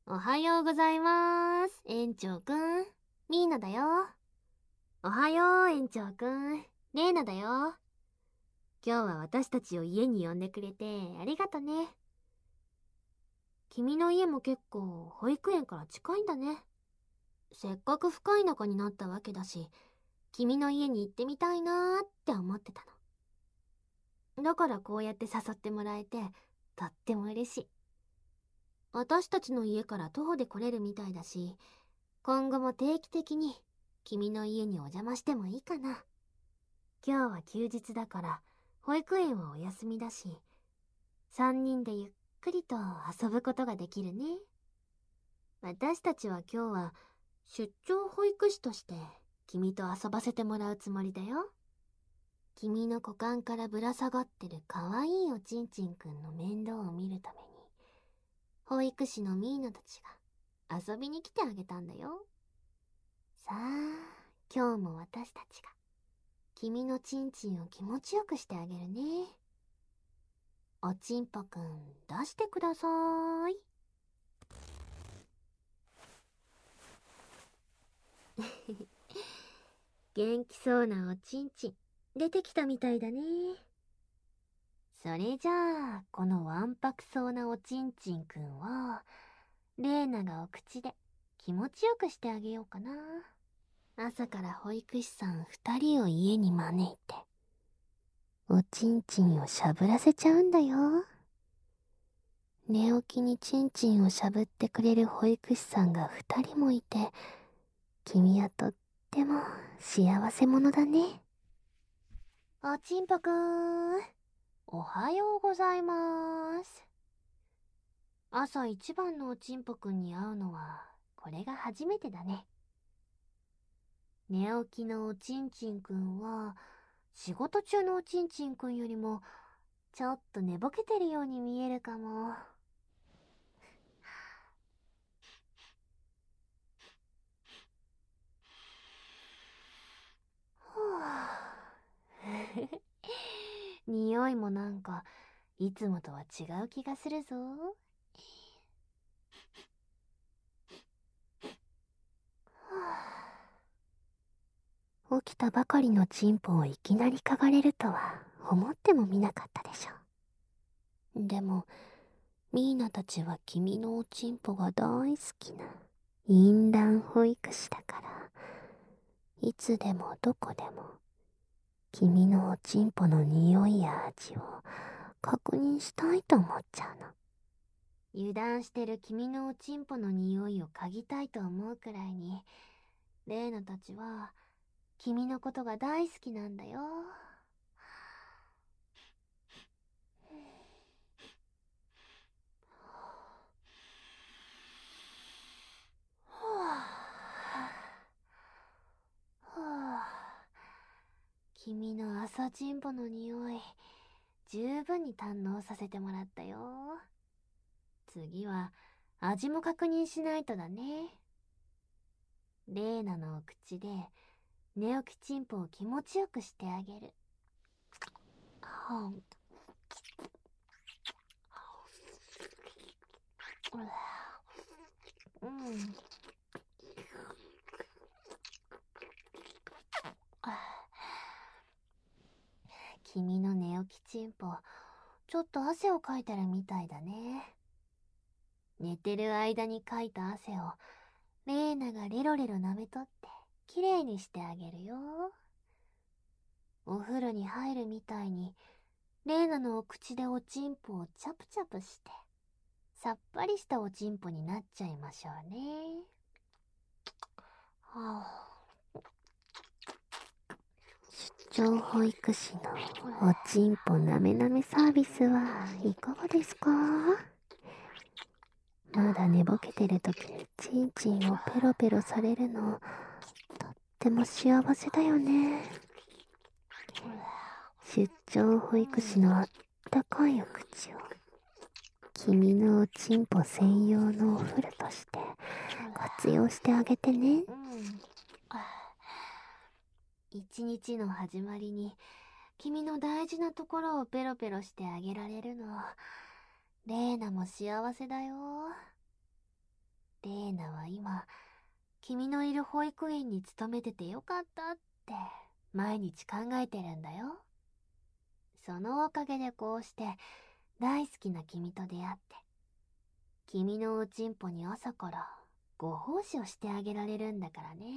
おはようございます。園長くん。ミーナだよ。おはよう、園長くん。レーナだよ。今日は私たちを家に呼んでくれてありがとね。君の家も結構保育園から近いんだね。せっかく深い仲になったわけだし、君の家に行ってみたいなーって思ってたの。だからこうやって誘ってもらえて、とっても嬉しい。私たちの家から徒歩で来れるみたいだし、今後も定期的に君の家にお邪魔してもいいかな。今日は休日だから保育園はお休みだし、3人でゆっくりと遊ぶことができるね。私たちは今日は出張保育士として君と遊ばせてもらうつもりだよ。君の股間からぶら下がってるかわいいおちんちんくんの面倒を見るために、保育士のミーナたちが遊びに来てあげたんだよ。さあ、今日も私たちが君のちんちんを気持ちよくしてあげるね。おちんぽくん出してくださーい。元気そうなおちんちん出てきたみたいだね。それじゃあこのわんぱくそうなおちんちんくんをレーナがお口で気持ちよくしてあげようかな。朝から保育士さん2人を家に招いておちんちんをしゃぶらせちゃうんだよ。寝起きにちんちんをしゃぶってくれる保育士さんが2人もいて、君はとっても幸せ者だね。おちんぽくん、おはようございます。朝一番のおちんぽくんに会うのはこれが初めてだね。寝起きのおちんちんくんは仕事中のおちんちんくんよりもちょっと寝ぼけてるように見えるかも。匂いもなんかいつもとは違う気がするぞ。起きたばかりのチンポをいきなり嗅がれるとは思ってもみなかったでしょ。でもミーナたちは君のおちんぽが大好きな淫乱保育士だから、いつでもどこでも君のおちんぽの匂いや味を確認したいと思っちゃうの。油断してる君のおちんぽの匂いを嗅ぎたいと思うくらいに、レーナたちは君のことが大好きなんだよ。君の朝ちんぽの匂い十分に堪能させてもらったよ。次は味も確認しないとだね。レーナのお口で寝起きちんぽを気持ちよくしてあげる。うん。君の寝起きちんぽ、ちょっと汗をかいてるみたいだね。寝てる間にかいた汗をレーナがレロレロ舐めとってきれいにしてあげるよ。お風呂に入るみたいにレーナのお口でおちんぽをチャプチャプしてさっぱりしたおちんぽになっちゃいましょうね。はあ、出張保育士のおちんぽなめなめサービスはいかがですか？まだ寝ぼけてる時にちんちんをペロペロされるのとっても幸せだよね。出張保育士のあったかいお口を君のおちんぽ専用のお風呂として活用してあげてね。一日の始まりに君の大事なところをペロペロしてあげられるの、レーナも幸せだよ。 君のいる保育園に勤めててよかったって毎日考えてるんだよ。そのおかげでこうして大好きな君と出会って、君のおちんぽに朝からご奉仕をしてあげられるんだからね。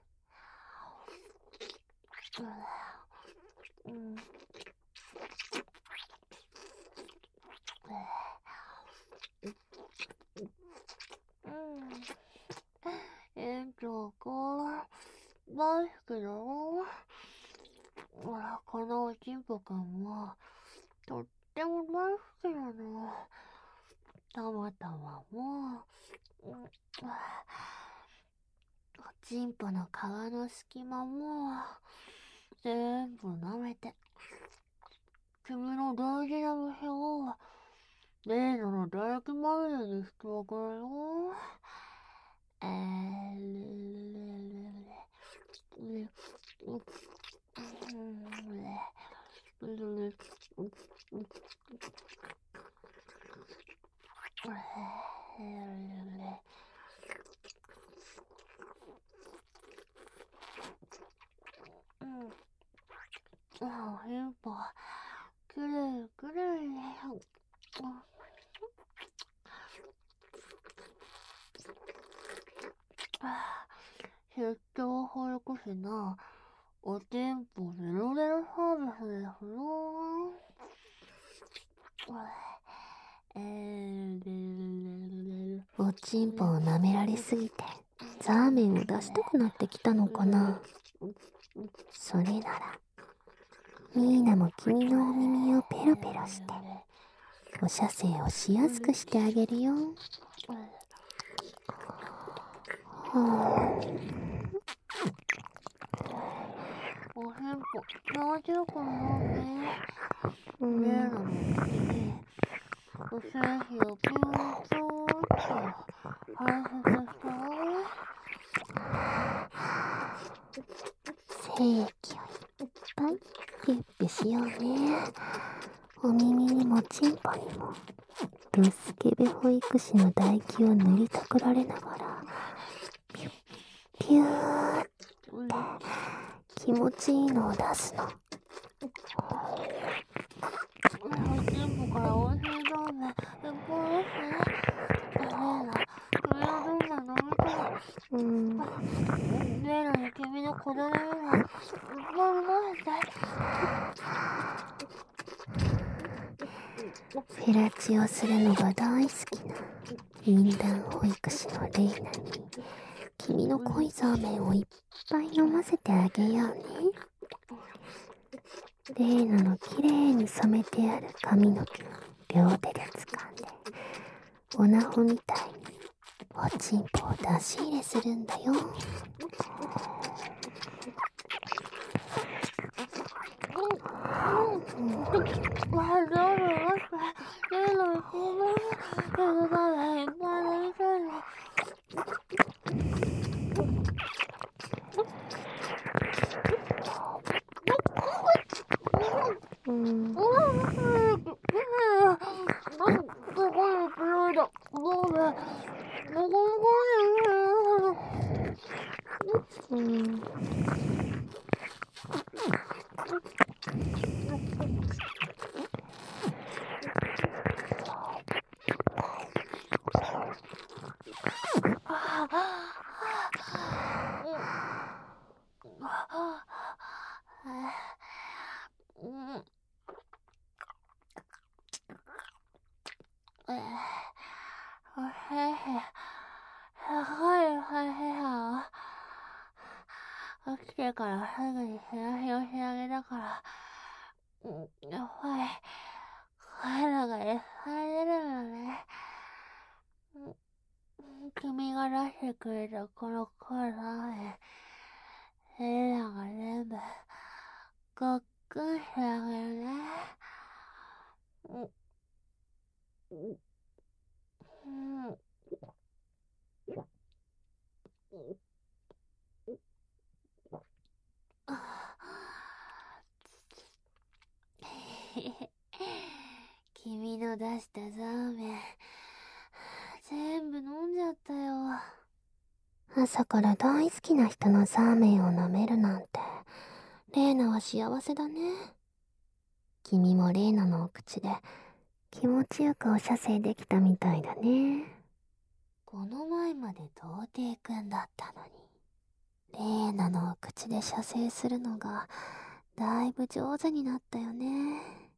園長か、大好きだろ。このおちんぽくんもとっても大好きなの。たまたまもおちんぽの皮の隙間も全部舐めて、君の大事な店を例の唾液まみれにしておくれよ。変化、きれいきれい。出張保育士のおちんぽゼロゼロサービスですよ。おちんぽを舐められすぎてザーメンを出したくなってきたのかな。それならミーナも君のお耳をペロペロしてお射精をしやすくしてあげるよ。おへんぽ、大丈夫かなね。例ののに不正費をピューンピューンと排出したわ。精液をいっぱいピュッピュしようね。お耳にもチンポにもドスケベ保育士の唾液を塗りたくられながらピュッピューって気持ちいいのを出すの。おちんぽからおいしいラーメンいっぱい出して。レイナ、君のどんな飲みたい。レイナに君の子供がいっぱい飲めて。フェラチオするのが大好きな淫乱保育士のレイナに君の濃いザーメンをいっぱい飲ませてあげようね。レイナのきれいに染めてある髪の毛を両手で掴んでオナホみたいにおちんぽを出し入れするんだよ。起きてからすぐに部屋干し上げだから、やっぱり体がいっぱい出るよね。君が出してくれたこのコーラで、エラが全部ごっくんしてあげるね。君の出したザーメン全部飲んじゃったよ。 朝から大好きな人のザーメンを舐めるなんて、レイナは幸せだね。君もレイナのお口で気持ちよくお射精できたみたいだね。この前まで童貞くんだったのに、レイナのお口で射精するのがだいぶ上手になったよね。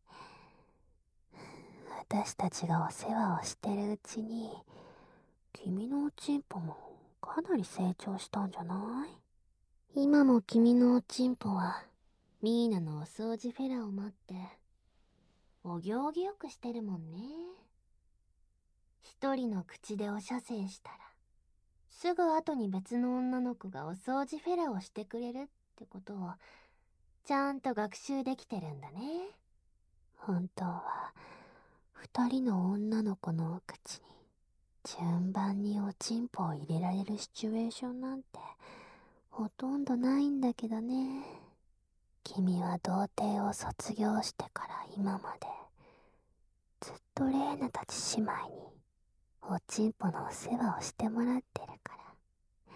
私たちがお世話をしてるうちに、君のおちんぽもかなり成長したんじゃない？今も君のおちんぽはミーナのお掃除フェラを待ってお行儀よくしてるもんね。一人の口でお射精したらすぐ後に別の女の子がお掃除フェラをしてくれるってことをちゃんと学習できてるんだね。本当は二人の女の子のお口に順番におちんぽを入れられるシチュエーションなんてほとんどないんだけどね。君は童貞を卒業してから今までずっとレーナたち姉妹におちんぽのお世話をしてもらってるから、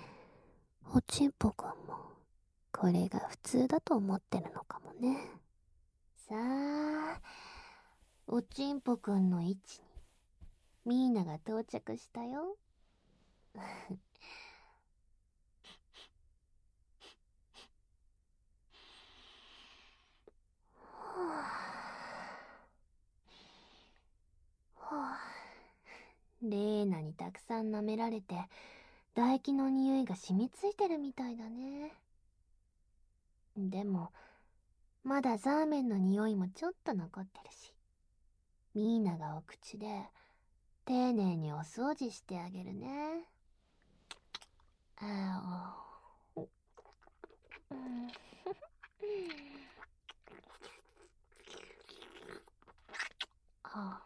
おちんぽくんもこれが普通だと思ってるのかもね。さあ、おちんぽくんの位置にミーナが到着したよ。レーナにたくさん舐められて唾液の匂いが染みついてるみたいだね。でもまだザーメンの匂いもちょっと残ってるし、ミーナがお口で丁寧にお掃除してあげるね。あお、あ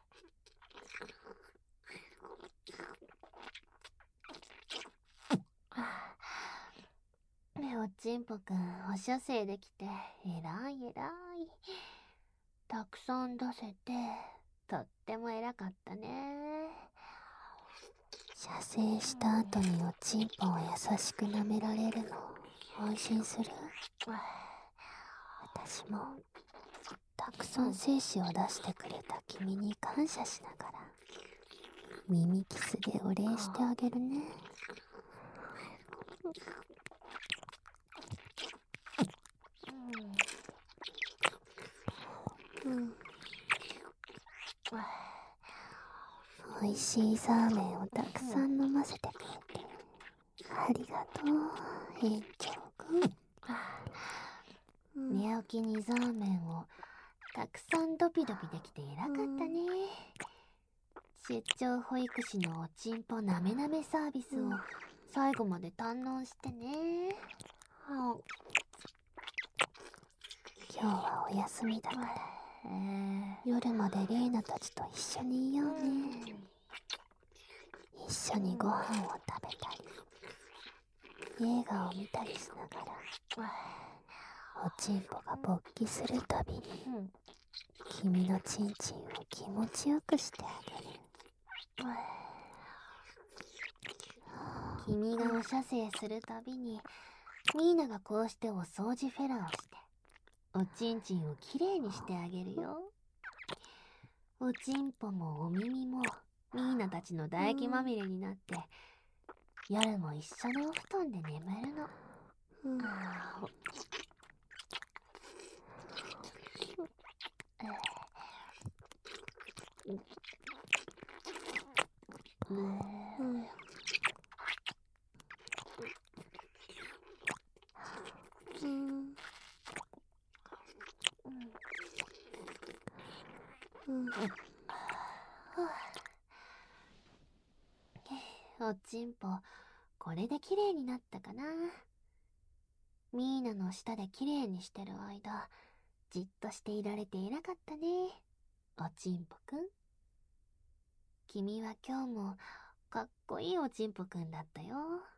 おちんぽくんお射精できてえらいえらい。たくさん出せてとっても偉かったね。射精した後におちんぽを優しく舐められるの安心する？私もたくさん精子を出してくれた君に感謝しながら耳キスでお礼してあげるね。おいしいザーメンをたくさん飲ませてくれてありがとう、園長くん。寝起きにザーメンをたくさんドピドピできて偉かったね。出張保育士のおちんぽなめなめサービスを最後まで堪能してね。今日はお休みだから、夜までレイナたちと一緒にいようね。一緒にご飯を食べたり映画を見たりしながら、おちんぽが勃起するたびに君のチンチンを気持ちよくしてあげる。君がお射精するたびにミーナがこうしてお掃除フェラをしておちんちんをきれいにしてあげるよ。おちんぽもお耳もミーナたちの唾液まみれになって夜も一緒のお布団で眠るの。おちんぽこれで綺麗になったかな。ミーナの舌で綺麗にしてる間じっとしていられて偉かったね、おちんぽくん。君は今日もかっこいいおちんぽくんだったよ。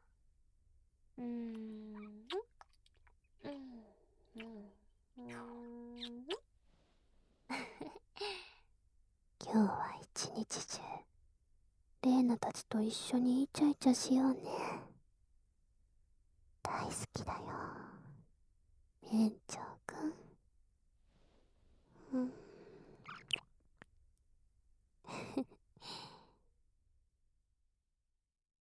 今日は一日中レイナたちと一緒にイチャイチャしようね。 きだよ。園長くん。